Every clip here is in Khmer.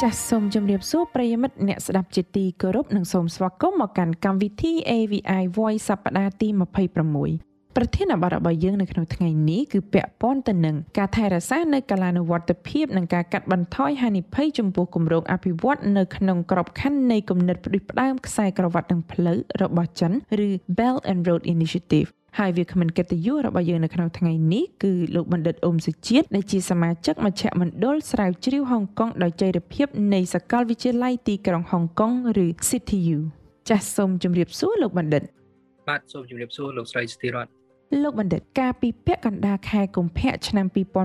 ចាសសូមជម្រាបសួរប្រិយមិត្តអ្នកស្ដាប់ជាទីគោរពនិងសូមស្វាគមន៍មកកាន់កម្មវិធី AVI Voice សប្តាហ៍ទី26ប្រធានបទរបស់យើងនៅក្នុងថ្ងៃនេះគឺពាក់ព័ន្ធទៅនឹងការថែរក្សានៅកាលានុវត្តភាពនិងការកាត់បន្ថយហានិភ័យចំពោះគម្រោងអភិវឌ្ឍនៅក្នុងក្របខ័ណ្ឌនៃគំនិតផ្ដួចផ្ដើមខ្សែក្រវ៉ាត់និងផ្លូវរបស់ចិនឬ Belt and Road Initiative ហើយវាគ្មិនកិត្តិយសរបស់យើងនៅក្នុងថ្ងៃនេះគឺលោកបណ្ឌិតអ៊ុំសុជាតិដែលជាសមាជិកមជ្ឈមណ្ឌលស្រាវជ្រាវហុងកុងដោយចីរភាពនៃសាកលវិទ្យាល័យទីក្រុងហុងកុងឬ CTU ចាសសូមជម្រាបសួរលោកបណ្ឌិតបាទសូមជម្រាបសួរលោកស្រីស្ទីរ៉ាត់លោកបណ្ឌិតកាលពីពាក់កណ្ដាលខែកុម្ភៈឆ្នាំ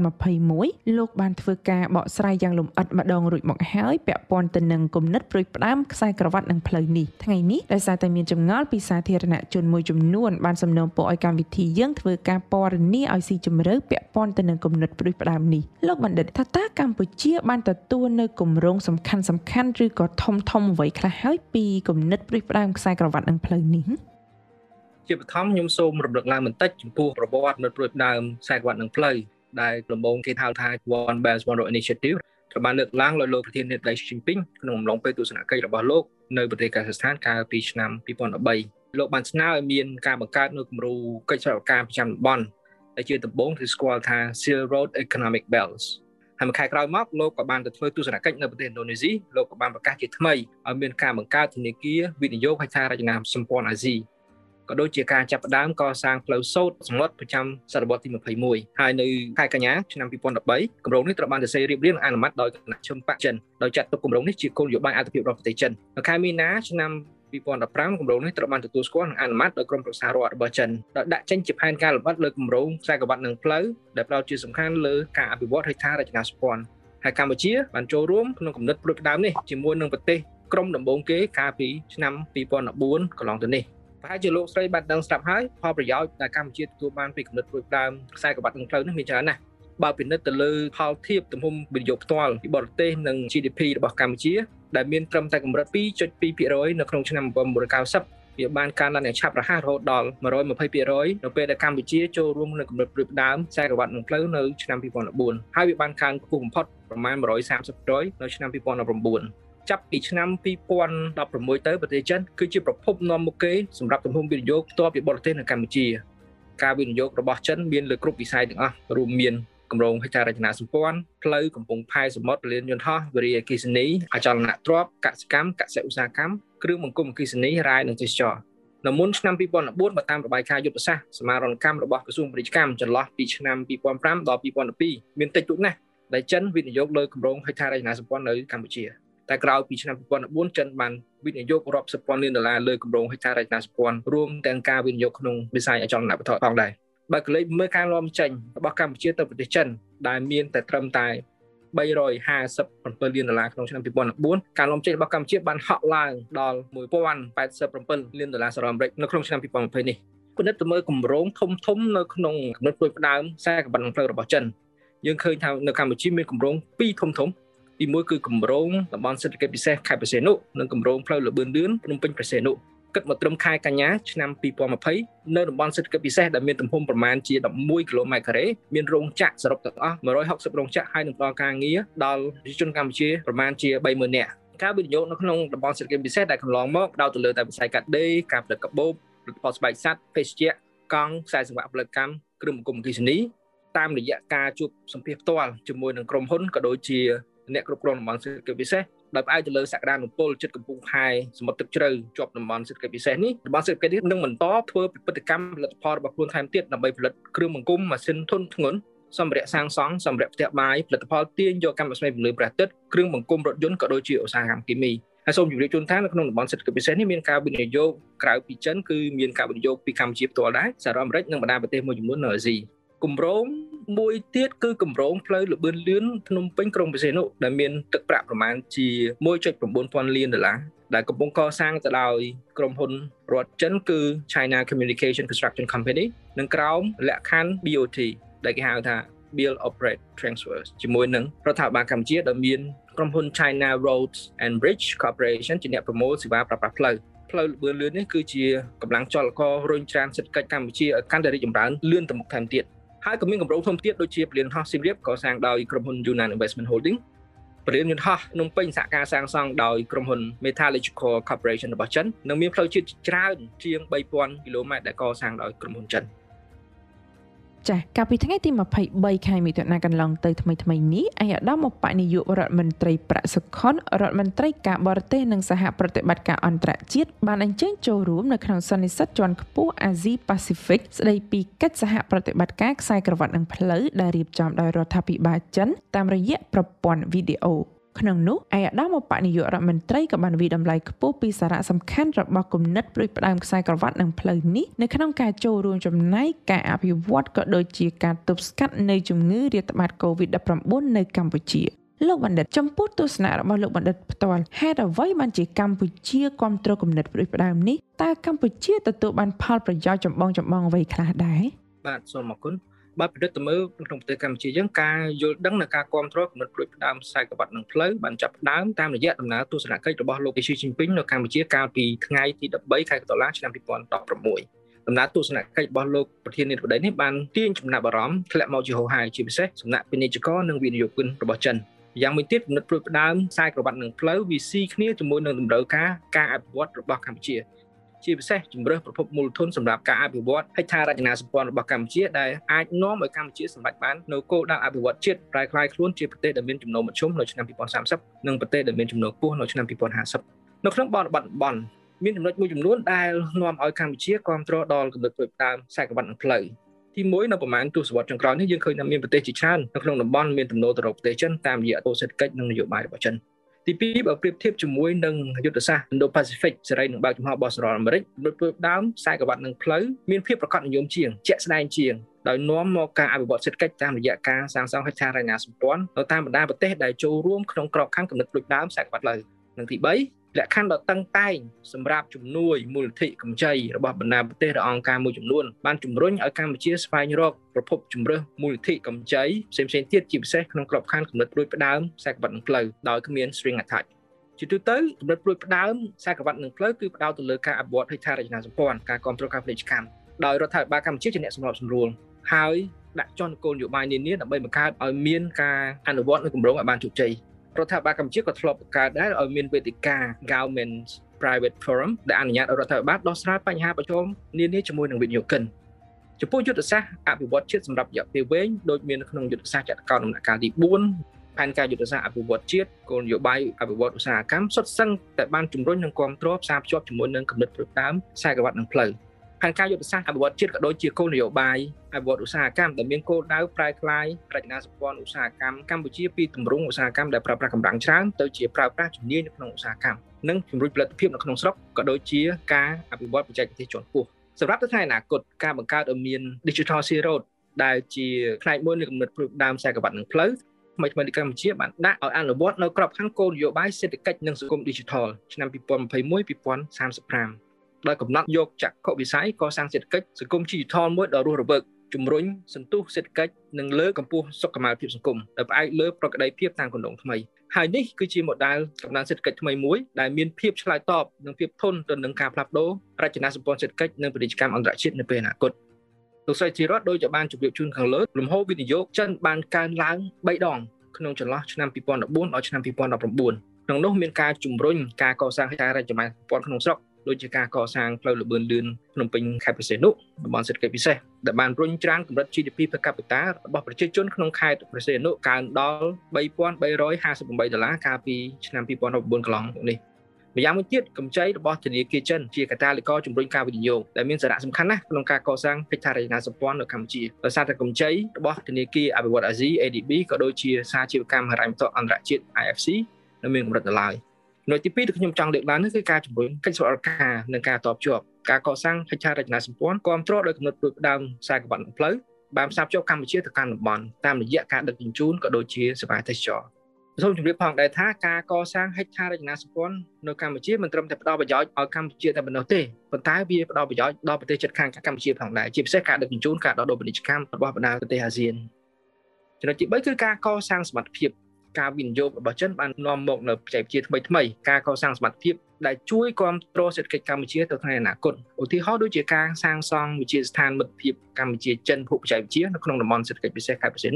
2021លោកបានធ្វើការបកស្រាយយ៉ាងលម្អិតម្ដងរួចមកហើយពាក់ព័ន្ធទៅនឹងគំនិតប្រួយផ្ដើមខ្សែក្រវ៉ាត់និងផ្លូវនេះថ្ងៃនេះដោយសារតែមានចម្ងល់ពីសាធារណជនមួយចំនួនបានសំណូមពរឲ្យកម្មវិធីយើងធ្វើការពណ៌នាឲ្យស៊ីជម្រៅពាក់ព័ន្ធទៅនឹងគំនិតប្រួយផ្ដើមនេះលោកបណ្ឌិតថាតើកម្ពុជាបានទទួលនៅគម្រោងសំខាន់ឬក៏ធំអ្វីខ្លះហើយពីគំនិតប្រួយផ្ដើមខ្សែក្រវ៉ាត់និងផ្លូវនេះជាបឋមខ្ញុំសូមរំលឹកឡើងបន្តិចចំពោះប្រវត្តិនៅព្រួយផ្ដើមខ្សែក្រវ៉ាត់និងផ្លូវដែលដំបូងគេហៅថា One Belt One Road Initiative ត្រូវបានលើកឡើងដោយលោកប្រធានាធិបតី Xi Jinping ក្នុងអំឡុងពេលទស្សនកិច្ចរបស់លោកនៅប្រទេសកាហ្សាស្ថានកាលពីឆ្នាំ2013លោកបានស្នើឲ្យមានការបង្កើតនូវគំរូកិច្ចសហការប្រចាំតំបន់ដែលជាដំបូងគឺស្គាល់ថា Silk Road Economic Belts ហើយមួយខែក្រោយមកលោកក៏បានទៅធ្វើទស្សនកិច្ចនៅប្រទេសឥណ្ឌូនេស៊ីលោកក៏បានប្រកាសជាថ្មីឲ្យមានការបង្កើតធនាគារវិនិយោគហេដ្ឋារចនាសម្ព័ន្ធអាស៊ីក៏ដូចជាការចាប់ផ្ដើមកសាងផ្លូវសូត្រសមុទ្រប្រចាំសតវត្សទី21ហើយនៅខែកញ្ញាឆ្នាំ2013គម្រោងនេះត្រូវបានសរសេររៀបរៀងអនុម័តដោយគណៈជនបកចិនដោយចាត់ទុកគម្រោងនេះជាគោលនយោបាយអន្តរភាពរបស់ប្រទេសចិននៅខែមីនាឆ្នាំ2015គម្រោងនេះត្រូវបានទទួលស្គាល់និងអនុម័តដោយក្រុមប្រឹក្សារដ្ឋរបស់ចិនដោយដាក់ចេញជាផែនការលម្អិតលើគម្រោងខ្សែក្រវ៉ាត់និងផ្លូវដែលផ្ដោតជាសំខាន់លើការអភិវឌ្ឍហេដ្ឋារចនាសម្ព័ន្ធហើយកម្ពុជាបានចូលរួមក្នុងគំនិតផ្ដួចផ្ដើមនេះជាមួយនឹងប្រទេសក្រុមដំបូងគេកាលពីឆ្នាំ2014កន្លងទៅនេះប្រហែលជាលោកស្រីបានដឹងស្រាប់ហើយផលប្រយោជន៍ដែលកម្ពុជាទទួលបានពីគំនិតផ្ដួចផ្ដើមខ្សែក្រវ៉ាត់និងផ្លូវនេះមានច្រើនណាស់បើពិនិត្យទៅលើផលធៀបទំហំវិនិយោគផ្ទាល់ពីបរទេសនិង GDP របស់កម្ពុជាដែលមានត្រឹមតែកម្រិត 2.2% នៅក្នុងឆ្នាំ1990វាបានកើនឡើងយ៉ាងឆាប់រហ័សរហូតដល់ 120% នៅពេលដែលកម្ពុជាចូលរួមនៅគំនិតផ្ដួចផ្ដើមខ្សែក្រវ៉ាត់និងផ្លូវនៅឆ្នាំ2014ហើយវាបានកើនខ្ពស់បំផុតប្រមាណ 130% នៅឆ្នាំ2019ចាប់ពីឆ្នាំ2016ទៅប្រទេសចិនគឺជាប្រភពនាំមុខគេសម្រាប់ទំហំវិនិយោគផ្ទាល់ពីបរទេសនៅកម្ពុជាការវិនិយោគរបស់ចិនមានលើគ្រប់វិស័យទាំងអស់រួមមានគម្រោងហេដ្ឋារចនាសម្ព័ន្ធផ្លូវកំពង់ផែសមុទ្រលានយន្តហោះវារីអគ្គិសនីអចលនទ្រព្យកសិកម្មកសិឧស្សាហកម្មគ្រឿងបង្គុំអគ្គិសនីរាយនិងទេសចរណ៍នៅមុនឆ្នាំ2014បើតាមរបាយការណ៍យុទ្ធសាស្ត្រសមាហរណកម្មរបស់ក្រសួងពាណិជ្ជកម្មចន្លោះពីឆ្នាំ2005ដល់2012មានតិចតួចណាស់ដែលចិនវិនិយោគលើគម្រោងហេដ្ឋារចនាសម្ព័ន្ធនៅកម្ពុជាតែក្រោយពីឆ្នាំ2014ចិនបានវិនិយោគរាប់សិបពាន់លានដុល្លារលើគម្រោងហេដ្ឋារចនាសម្ព័ន្ធរួមទាំងការវិនិយោគក្នុងវិស័យអចលនវត្ថុផងដែរបើកលេចមើលការនាំចេញរបស់កម្ពុជាទៅប្រទេសចិនដែលមានតែត្រឹមតែ357លានដុល្លារក្នុងឆ្នាំ2014ការនាំចេញរបស់កម្ពុជាបានហក់ឡើងដល់1087លានដុល្លារសហរដ្ឋអាមេរិកនៅក្នុងឆ្នាំ2020នេះពិនិត្យទៅមើលគម្រោងធំនៅក្នុងគំនិតផ្ដួចផ្ដើមខ្សែក្រវ៉ាត់និងផ្លូវរបស់ចិនយើងឃើញថានៅកម្ពុជាមានគម្រោងពីរធំទីមួយគឺគម្រោងតំបន់សេដ្ឋកិច្ចពិសេសខេត្តព្រះសីហនុនិងគម្រោងផ្លូវលបឿនលឿនភ្នំពេញព្រះសីហនុគិតមកត្រឹមខែកញ្ញាឆ្នាំ2020នៅតំបន់សេដ្ឋកិច្ចពិសេសដែលមានទំហំប្រមាណជា11គីឡូម៉ែត្រការ៉េមានរោងចក្រសរុបទាំងអស់160រោងចក្រហើយនឹងផ្ដល់ការងារដល់ប្រជាជនកម្ពុជាប្រមាណជា 30,000 នាក់ការវិនិយោគនៅក្នុងតំបន់សេដ្ឋកិច្ចពិសេសដែលកន្លងមកផ្ដោតទៅលើតែវិស័យកាត់ដេរការផលិតកាបូបផលិតផលស្បែកសត្វភេសជ្ជៈកង់ខ្សែសង្វាក់ផលិតកម្មគ្រឿងបង្គុំអគ្គិសនីតាមរយៈការជួបសម្ភាសផ្ទាល់ជាមួយនឹងក្រុមហ៊ុនក៏ដូចជាអ្នកគ្រប់គ្រងតំបន់សេដ្ឋកិច្ចពិសេសដោយផ្អែកទៅលើសក្តានុពលចិត្តកំពង់ផែសមុទ្រទឹកជ្រៅជាប់តំបន់សេដ្ឋកិច្ចពិសេសនេះតំបន់សេដ្ឋកិច្ចនេះនឹងបន្តធ្វើពិពិធកម្មផលិតផលរបស់ខ្លួនថែមទៀតដើម្បីផលិតគ្រឿងបង្គុំម៉ាស៊ីនធុនធ្ងន់សម្ភារៈសាងសង់សម្ភារៈផ្ទះបាយផលិតផលទាញយកកម្មស្មីពន្លឺព្រះអាទិត្យគ្រឿងបង្គុំរថយន្តក៏ដូចជាឧស្សាហកម្មគីមីហើយសូមជម្រាបជូនថានៅក្នុងតំបន់សេដ្ឋកិច្ចពិសេសនេះមានការវិនិយោគក្រៅពីចិនគឺមានការវិនិយោគពីកម្ពុជាផ្ទាល់ដែរសហរដ្ឋអាមេរិកនិងបណ្ដាប្រទេសមួយចំនួននៅអាស៊ីគម្រោងមួយទៀតគឺគម្រោងផ្លូវលបឿនលឿនភ្នំពេញក្រុងព្រះសីហនុដែលមានទឹកប្រាក់ប្រមាណជា 1.9 លានដុល្លារដែលកំពុងកសាងទៅដោយក្រុមហ៊ុនរដ្ឋចិនគឺ China Communication Construction Company និងក្រោមលក្ខខណ្ឌ BOT ដែលគេហៅថា Build Operate Transfer ជាមួយនឹងរដ្ឋាភិបាលកម្ពុជាដែលមានក្រុមហ៊ុន China Roads and Bridge Corporation ជាអ្នកប្រមូលសេវាប្រើប្រាស់ផ្លូវលបឿនលឿននេះគឺជាកម្លាំងចលកររុញច្រានសេដ្ឋកិច្ចកម្ពុជាឲ្យកាន់តែរីកចម្រើនលឿនទៅមុខថែមទៀតហើយក៏មានគម្រោងធំទៀតដូចជាពលានហោះសៀមរាបកសាងដោយក្រុមហ៊ុន Yunnan Investment Holding បរិយាយន្តហោះភ្នំពេញសហការសាងសង់ដោយក្រុមហ៊ុន Metallurgical Corporation របស់ចិននិងមានផ្លូវជាតិច្រើនជាង 3000 គីឡូម៉ែត្រដែលកសាងដោយក្រុមហ៊ុនចិនចាស់កាលពីថ្ងៃទី23ខែមិថុនាកន្លងទៅថ្មីនេះឯកឧត្តមឧបនាយករដ្ឋមន្ត្រីប្រាក់សុខុនរដ្ឋមន្ត្រីការបរទេសនិងសហប្រតិបត្តិការអន្តរជាតិបានអញ្ជើញចូលរួមនៅក្នុងសន្និសីទជាន់ខ្ពស់អាស៊ីប៉ាស៊ីហ្វិកស្ដីពីកិច្ចសហប្រតិបត្តិការខ្សែក្រវ៉ាត់និងផ្លូវដែលរៀបចំដោយរដ្ឋាភិបាលចិនតាមរយៈប្រព័ន្ធវីដេអូក្នុងនោះឯកឧត្តមឧបនាយករដ្ឋមន្ត្រីក៏បានវិតម្លៃខ្ពស់ពីសារៈសំខាន់របស់គំនិតផ្ដួចផ្ដើមខ្សែក្រវ៉ាត់និងផ្លូវនេះនៅក្នុងការចូលរួមចំណែកការអភិវឌ្ឍក៏ដូចជាការទប់ស្កាត់នៃជំងឺរាតត្បាត COVID-19 នៅកម្ពុជាលោកបណ្ឌិតចំពោះទស្សនៈរបស់លោកបណ្ឌិតផ្ទាល់ហេតុអ្វីបានជាកម្ពុជាគ្រប់គ្រងគំនិតផ្ដួចផ្ដើមនេះតើកម្ពុជាទទួលបានផលប្រយោជន៍ចម្បងអ្វីខ្លះដែរបាទសូមអរគុណបើពិនិត្យទៅមើលក្នុងប្រទេសកម្ពុជាយើងការយល់ដឹងនៃការគ្រប់គ្រងគំនិតផ្ដួចផ្ដើមខ្សែក្រវ៉ាត់និងផ្លូវបានចាប់ផ្ដើមតាមរយៈដំណើរទស្សនកិច្ចរបស់លោកស៊ីជីនពីងនៅកម្ពុជាកាលពីថ្ងៃទី13ខែតុលាឆ្នាំ2016ដំណើរទស្សនកិច្ចរបស់លោកប្រធានាធិបតីនេះបានទាញចំណាប់អារម្មណ៍ធ្លាក់មកជាហូរហែជាពិសេសសំណាក់ពាណិជ្ជករនិងវិនិយោគិនរបស់ចិនយ៉ាងមួយទៀតគំនិតផ្ដួចផ្ដើមខ្សែក្រវ៉ាត់និងផ្លូវវាស៊ីគ្នាជាមួយនឹងតម្រូវការអភិវឌ្ឍរបស់កម្ពុជាជាពិសេសជំរើសប្រភពមូលធនសម្រាប់ការអភិវឌ្ឍហេដ្ឋារចនាសម្ព័ន្ធរបស់កម្ពុជាដែលអាចនាំឲ្យកម្ពុជាសម្រេចបាននូវគោលដៅអភិវឌ្ឍជាតិប្រែក្លាយខ្លួនជាប្រទេសដែលមានចំណូលមធ្យមនៅឆ្នាំ2030និងប្រទេសដែលមានចំណូលខ្ពស់នៅឆ្នាំ2050នៅក្នុងបទបទមានចំណុចមួយចំនួនដែលនាំឲ្យកម្ពុជាគ្រប់គ្រងដល់គំនិតផ្ដួចផ្ដើមខ្សែក្រវ៉ាត់និងផ្លូវទី1នៅប្រមាណទសវត្សរ៍ចុងក្រោយនេះយើងឃើញថាមានប្រទេសជាច្រើននៅក្នុងតំបន់មានទំនោរទៅរកប្រទេសចិនតាមរយៈសេដ្ឋកិច្ចនិងនយោបាយរបស់ចិនទី2បើប្រៀបធៀបជាមួយនឹងយុទ្ធសាស្ត្រ Indo-Pacific សេរីនឹងបើកចំហរបស់សហរដ្ឋអាមេរិកដោយដើមខ្សែក្រវ៉ាត់និងផ្លូវមានភាពប្រកបនិយមជាងជាក់ស្ដែងជាងដោយនាំមកការអភិវឌ្ឍសេដ្ឋកិច្ចតាមរយៈការសាងសង់ហេដ្ឋារចនាសម្ព័ន្ធនៅតាមបណ្ដាប្រទេសដែលចូលរួមក្នុងក្របខ័ណ្ឌគំនិតផ្ដួចផ្ដើមខ្សែក្រវ៉ាត់ផ្លូវនិងទី3លក្ខខណ្ឌដ៏តឹងតែងសម្រាប់ជំនួយមូលនិធិកម្ចីរបស់បណ្ដាប្រទេសនិងអង្គការមួយចំនួនបានជំរុញឲ្យកម្ពុជាស្វែងរកប្រភពជំរើសមូលនិធិកម្ចីផ្សេងៗទៀតជាពិសេសក្នុងក្របខ័ណ្ឌគំនិតផ្ដួចផ្ដើមខ្សែក្រវ៉ាត់និងផ្លូវដោយគ្មាន string attachedជាទូទៅគំនិតផ្ដួចផ្ដើមខ្សែក្រវ៉ាត់និងផ្លូវគឺផ្ដោតទៅលើការអភិវឌ្ឍហេដ្ឋារចនាសម្ព័ន្ធការគ្រប់គ្រងការពាណិជ្ជកម្មដោយរដ្ឋាភិបាលកម្ពុជាជាអ្នកសម្របសម្រួលហើយដាក់ចុះគោលនយោបាយនានាដើម្បីបង្កើតឲ្យមានការអនុវត្តនៅគម្រោងឲ្យបានជោគជ័យរដ្ឋាភិបាលកម្ពុជាក៏ធ្លាប់បង្កើតដែរឲ្យមានវេទិកា Government Private Forum ដែលអនុញ្ញាតឲ្យរដ្ឋាភិបាលដោះស្រាយបញ្ហាប្រឈមនានាជាមួយនឹងវិនិយោគិនចំពោះយុទ្ធសាស្ត្រអភិវឌ្ឍជាតិសម្រាប់រយៈពេលវែងដូចមានក្នុងយុទ្ធសាស្ត្រចតុកោណដំណាក់កាលទី4ផែនការយុទ្ធសាស្ត្រអភិវឌ្ឍជាតិគោលនយោបាយអភិវឌ្ឍឧស្សាហកម្មសុទ្ធសឹងតែបានជំរុញនិងគ្រប់គ្រងផ្សារភ្ជាប់ជាមួយនឹងគំនិតផ្ដួចផ្ដើមខ្សែក្រវ៉ាត់និងផ្លូវផែនការយុទ្ធសាស្ត្រអភិវឌ្ឍជាតិក៏ដូចជាគោលនយោបាយអភិវឌ្ឍឧស្សាហកម្មដែលមានគោលដៅប្រែក្លាយរចនាសម្ព័ន្ធឧស្សាហកម្មកម្ពុជាពីទម្រង់ឧស្សាហកម្មដែលប្រើប្រាស់កម្លាំងច្រើនទៅជាប្រើប្រាស់ជំនាញនៅក្នុងឧស្សាហកម្មនិងជំរុញផលិតភាពនៅក្នុងស្រុកក៏ដូចជាការអភិវឌ្ឍបច្ចេកទេសជាន់ខ្ពស់សម្រាប់ទៅថ្ងៃអនាគតការបង្កើតឲ្យមាន Digital Zero ដែលជាផ្នែកមួយនៃគំនិតផ្ដួចផ្ដើមខ្សែក្រវ៉ាត់និងផ្លូវថ្មីៗនៅកម្ពុជាបានដាក់ឲ្យអនុវត្តនៅក្របខ័ណ្ឌគោលនយោបាយសេដ្ឋកិច្ចនិងសង្គម Digital ឆ្នាំ2021-2035ដោយកំណត់យកចក្ខុវិស័យកសាងសេដ្ឋកិច្ចសង្គម Digital មួយដ៏រស់រវើកជំរុញសន្ទុះសេដ្ឋកិច្ចនិងលើកកម្ពស់សុខុមាលភាពសង្គមដែលផ្អែកលើប្រក្រតីភាពតាមគន្លងថ្មីហើយនេះគឺជា model កំណើនសេដ្ឋកិច្ចថ្មីមួយដែលមានភាពឆ្លើយតបនិងភាពធន់ទៅនឹងការផ្លាស់ប្ដូររចនាសម្ព័ន្ធសេដ្ឋកិច្ចនិងពាណិជ្ជកម្មអន្តរជាតិនៅពេលអនាគតលោកស្រីធីរ៉ាដោយจะបានជម្រាបជូនខាងលើលំហូរវិនិយោគចិនបានកើនឡើង3ដងក្នុងចន្លោះឆ្នាំ2014ដល់ឆ្នាំ2019ក្នុងនោះមានការជំរុញការកសាងហេដ្ឋារចនាសម្ព័ន្ធក្នុងស្រុកដូចជាការកសាងផ្លូវលបឿនលឿនភ្នំពេញខេត្តព្រះសីហនុតំបន់សេដ្ឋកិច្ចពិសេសដែលបានរុញច្រានកម្រិត GDP per capita របស់ប្រជាជនក្នុងខេត្តព្រះសីហនុកើនដល់$3,358កាលពីឆ្នាំ2019កន្លងនេះម្យ៉ាងមួយទៀតកម្ចីរបស់ធនាគារចិនជាកាតាលីករជំរុញការវិនិយោគដែលមានសារៈសំខាន់ណាស់ក្នុងការកសាងហេដ្ឋារចនាសម្ព័ន្ធនៅកម្ពុជាដោយសារតែកម្ចីរបស់ធនាគារអភិវឌ្ឍអាស៊ី ADB ក៏ដូចជាសារជីវកម្មហិរញ្ញវត្ថុអន្តរជាតិ IFC នៅមានកម្រិតនៅឡើយនៅទី2ដែលខ្ញុំចង់លើកឡើងនេះគឺការជំរុញកិច្ចសហការនិងការតបជាប់ការកសាងហេដ្ឋារចនាសម្ព័ន្ធគ្រប់គ្រងដោយគំនិតផ្ដួចផ្ដើមខ្សែក្រវ៉ាត់និងផ្លូវបានផ្សារភ្ជាប់កម្ពុជាទៅកាន់តំបន់តាមរយៈការដឹកជញ្ជូនក៏ដូចជាសេវាទេសចរណ៍សូមជម្រាបផងដែរថាការកសាងហេដ្ឋារចនាសម្ព័ន្ធនៅកម្ពុជាមិនត្រឹមតែផ្ដល់ប្រយោជន៍ឲ្យកម្ពុជាតែប៉ុណ្ណោះទេប៉ុន្តែវាផ្ដល់ប្រយោជន៍ដល់ប្រទេសជិតខាងកម្ពុជាផងដែរជាពិសេសការដឹកជញ្ជូនការដោះដូរពាណិជ្ជកម្មរបស់បណ្ដាប្រទេសអាស៊ានចំណុចទី3គឺការកសាងសមត្ថភាពការវិនិយោគរបស់ចិនបាននាំមកនៅបច្ចេកវិទ្យាថ្មីៗការកសាងសមត្ថភាពដែលជួយគ្រប់គ្រងសេដ្ឋកិច្ចកម្ពុជាទៅថ្ងៃអនាគតឧទាហរណ៍ដូចជាការសាងសង់វិទ្យាស្ថានមិត្តភាពកម្ពុជាចិនភូមិបច្ចេកវិទ្យានៅក្នុងតំបន់សេដ្ឋកិច្ចពិសេសខេត្តព្រះសីហនុ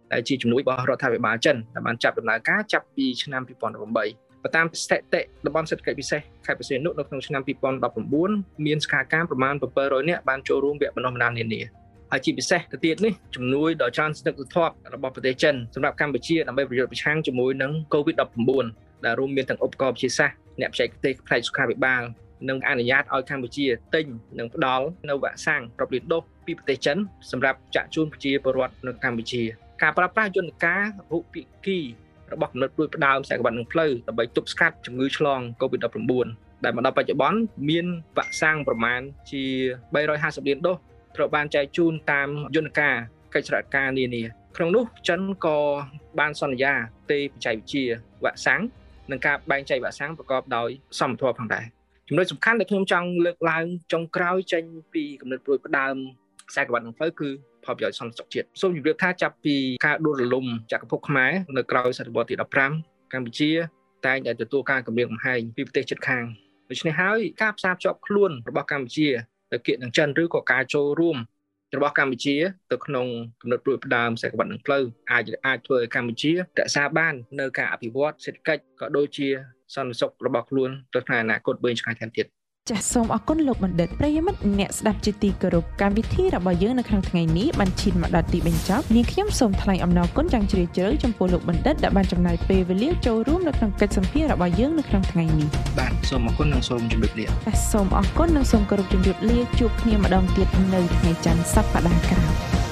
ដែលជាជំនួយរបស់រដ្ឋាភិបាលចិនដែលបានចាប់ដំណើរការចាប់ពីឆ្នាំ2018បើតាមស្ថិតិតំបន់សេដ្ឋកិច្ចពិសេសខេត្តព្រះសីហនុនៅក្នុងឆ្នាំ2019មានសកម្មកម្មប្រមាណ700នាក់បានចូលរួមវគ្គបណ្ដុះបណ្ដាលនានាហើយជាពិសេសទៅទៀតនេះជំនួយដ៏ច្រើនស្និទ្ធស្នាលរបស់ប្រទេសចិនសម្រាប់កម្ពុជាដើម្បីប្រយុទ្ធប្រឆាំងជាមួយនឹង COVID-19 ដែលរួមមានទាំងឧបករណ៍វិទ្យាសាស្ត្រអ្នកបច្ចេកទេសផ្នែកសុខាភិបាលនិងអនុញ្ញាតឲ្យកម្ពុជាទិញនិងផ្ដល់នៅវ៉ាក់សាំងរាប់លានដូសពីប្រទេសចិនសម្រាប់ចាក់ជូនប្រជាពលរដ្ឋនៅកម្ពុជាការប្រើប្រាស់យន្តការហុភាគីរបស់គំនិតព្រួយផ្ដើមសាកវ៉ាត់នឹងផ្លូវដើម្បីទប់ស្កាត់ជំងឺឆ្លង COVID-19 ដែលមកដល់បច្ចុប្បន្នមានវ៉ាក់សាំងប្រមាណជា350លានដូសត្រូវបានចែកជូនតាមយន្តការកិច្ចសហការនានាក្នុងនោះចិនក៏បានសន្យាផ្ទេរបច្ចេកវិទ្យាវ៉ាក់សាំងនិងការបែងចែកវ៉ាក់សាំងប្រកបដោយសមធម៌ផងដែរចំណុចសំខាន់ដែលខ្ញុំចង់លើកឡើងចុងក្រោយចេញពីគំនិតព្រួយផ្ដើមខ្សែក្រវ៉ាត់នឹងផ្លូវគឺផលប្រយោជន៍សន្តិសុខជាតិសូមជម្រាបថាចាប់ពីការដួលរលំចក្រភពខ្មែរនៅក្រោយសតវត្សទី15កម្ពុជាតែងតែទទួលការគំរាមកំហែងពីប្រទេសជិតខាងដូច្នេះហើយការផ្សារភ្ជាប់ខ្លួនរបស់កម្ពុជាទៅគៀកនឹងចិនឬក៏ការចូលរួមរបស់កម្ពុជាទៅក្នុងគំនិតព្រួយផ្ដើមខ្សែក្រវ៉ាត់នឹងផ្លូវអាចធ្វើឲ្យកម្ពុជារក្សាបាននៅការអភិវឌ្ឍសេដ្ឋកិច្ចក៏ដូចជាសន្តិសុខរបស់ខ្លួនទៅក្នុងអនាគតវែងឆ្ងាយថែមទៀតចាសសូមអរគុណលោកបណ្ឌិតប្រិយមិត្តអ្នកស្ដាប់ជាទីគោរពកម្មវិធីរបស់យើងនៅក្នុងថ្ងៃនេះបានឈានមកដល់ទីបញ្ចប់នាងខ្ញុំសូមថ្លែងអំណរគុណយ៉ាងជ្រាលជ្រៅចំពោះលោកបណ្ឌិតដែលបានចំណាយពេលវេលាចូលរួមនៅក្នុងកិច្ចសម្ភាសន៍របស់យើងនៅក្នុងថ្ងៃនេះបាទសូមអរគុណនិងសូមជម្រាបលាសូមអរគុណនិងសូមគោរពជម្រាបលាជួបគ្នាម្ដងទៀតនៅថ្ងៃច័ន្ទសប្តាហ៍ក្រោយ